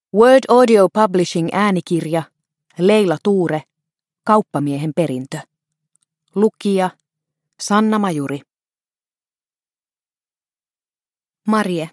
Word Audio Publishing äänikirja, Leila Tuure, Kauppamiehen perintö. Lukija, Sanna Majuri. Marie.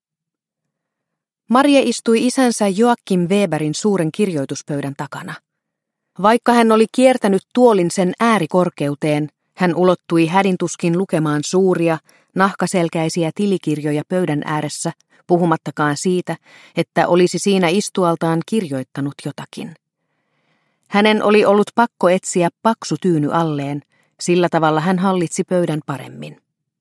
Marie istui isänsä Joakim Weberin suuren kirjoituspöydän takana. Vaikka hän oli kiertänyt tuolin sen äärikorkeuteen, hän ulottui hädintuskin lukemaan suuria, nahkaselkäisiä tilikirjoja pöydän ääressä, puhumattakaan siitä, että olisi siinä istualtaan kirjoittanut jotakin. Hänen oli ollut pakko etsiä paksu tyyny alleen, sillä tavalla hän hallitsi pöydän paremmin.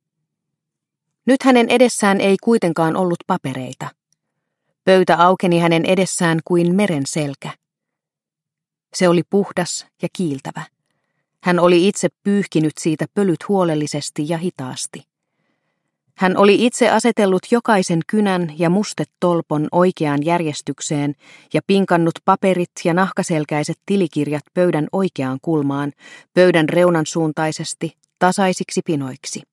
Nyt hänen edessään ei kuitenkaan ollut papereita. Pöytä aukeni hänen edessään kuin meren selkä. Se oli puhdas ja kiiltävä. Hän oli itse pyyhkinyt siitä pölyt huolellisesti ja hitaasti. Hän oli itse asetellut jokaisen kynän ja mustetolpon oikeaan järjestykseen ja pinkannut paperit ja nahkaselkäiset tilikirjat pöydän oikeaan kulmaan, pöydän reunan suuntaisesti, tasaisiksi pinoiksi.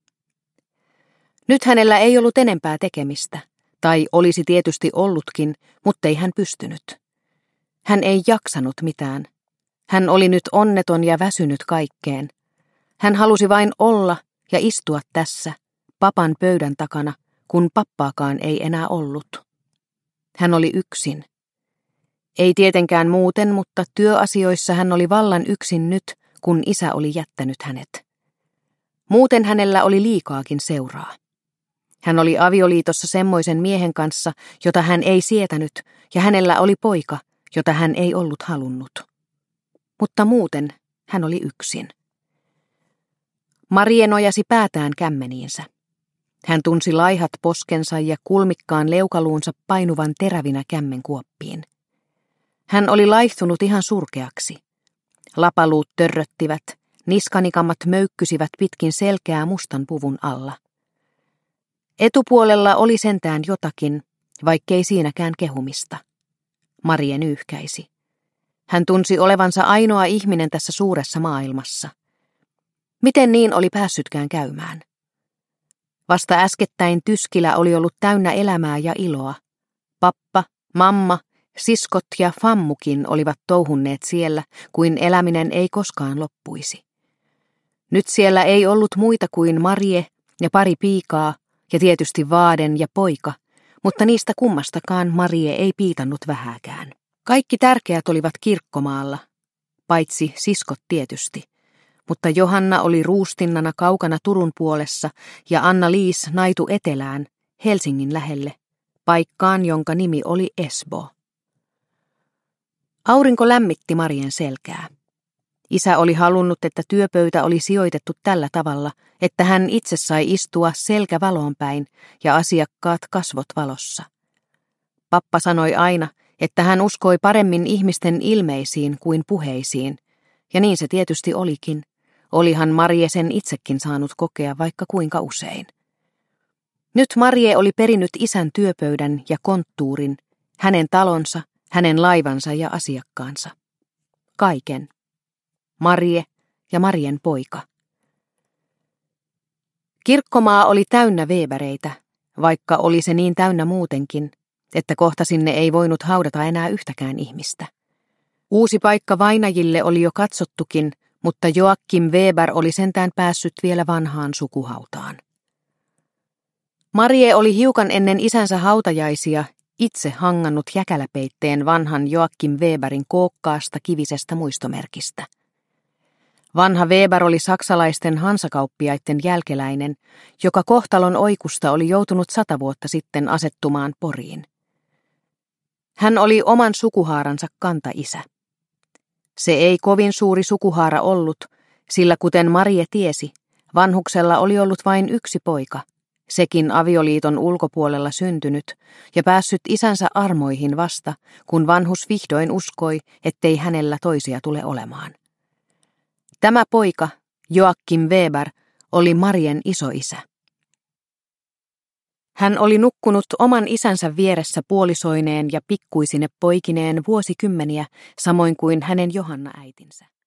Nyt hänellä ei ollut enempää tekemistä, tai olisi tietysti ollutkin, mutta ei hän pystynyt. Hän ei jaksanut mitään. Hän oli nyt onneton ja väsynyt kaikkeen. Hän halusi vain olla ja istua tässä, papan pöydän takana, kun pappaakaan ei enää ollut. Hän oli yksin. Ei tietenkään muuten, mutta työasioissa hän oli vallan yksin nyt, kun isä oli jättänyt hänet. Muuten hänellä oli liikaakin seuraa. Hän oli avioliitossa semmoisen miehen kanssa, jota hän ei sietänyt, ja hänellä oli poika, jota hän ei ollut halunnut. Mutta muuten hän oli yksin. Marie nojasi päätään kämmeniinsä. Hän tunsi laihat poskensa ja kulmikkaan leukaluunsa painuvan terävinä kämmenkuoppiin. Hän oli laihtunut ihan surkeaksi. Lapaluut törröttivät, niskanikamat möykkysivät pitkin selkää mustan puvun alla. Etupuolella oli sentään jotakin, vaikkei siinäkään kehumista. Marie nyyhkäisi. Hän tunsi olevansa ainoa ihminen tässä suuressa maailmassa. Miten niin oli päässytkään käymään? Vasta äskettäin Tyskilä oli ollut täynnä elämää ja iloa. Pappa, mamma, siskot ja fammukin olivat touhunneet siellä, kuin eläminen ei koskaan loppuisi. Nyt siellä ei ollut muita kuin Marie ja pari piikaa, ja tietysti vaaden ja poika, mutta niistä kummastakaan Marie ei piitannut vähääkään. Kaikki tärkeät olivat kirkkomaalla, paitsi siskot tietysti, mutta Johanna oli ruustinnana kaukana Turun puolessa ja Anna-Liis naitu etelään, Helsingin lähelle, paikkaan, jonka nimi oli Esbo. Aurinko lämmitti Marien selkää. Isä oli halunnut, että työpöytä oli sijoitettu tällä tavalla, että hän itse sai istua selkä valoon päin ja asiakkaat kasvot valossa. Pappa sanoi aina, että hän uskoi paremmin ihmisten ilmeisiin kuin puheisiin, ja niin se tietysti olikin. Olihan Marie sen itsekin saanut kokea vaikka kuinka usein. Nyt Marie oli perinnyt isän työpöydän ja konttuurin, hänen talonsa, hänen laivansa ja asiakkaansa. Kaiken. Marie ja Marien poika. Kirkkomaa oli täynnä Webereitä, vaikka oli se niin täynnä muutenkin, että kohta sinne ei voinut haudata enää yhtäkään ihmistä. Uusi paikka vainajille oli jo katsottukin, mutta Joakim Weber oli sentään päässyt vielä vanhaan sukuhautaan. Marie oli hiukan ennen isänsä hautajaisia itse hangannut jäkäläpeitteen vanhan Joakim Weberin kookkaasta kivisestä muistomerkistä. Vanha Weber oli saksalaisten hansakauppiaiden jälkeläinen, joka kohtalon oikusta oli joutunut 100 vuotta sitten asettumaan Poriin. Hän oli oman sukuhaaransa kantaisä. Se ei kovin suuri sukuhaara ollut, sillä kuten Marie tiesi, vanhuksella oli ollut vain yksi poika, sekin avioliiton ulkopuolella syntynyt ja päässyt isänsä armoihin vasta, kun vanhus vihdoin uskoi, ettei hänellä toisia tule olemaan. Tämä poika, Joakim Weber, oli Marien isoisä. Hän oli nukkunut oman isänsä vieressä puolisoineen ja pikkuisine poikineen vuosikymmeniä, samoin kuin hänen Johanna äitinsä.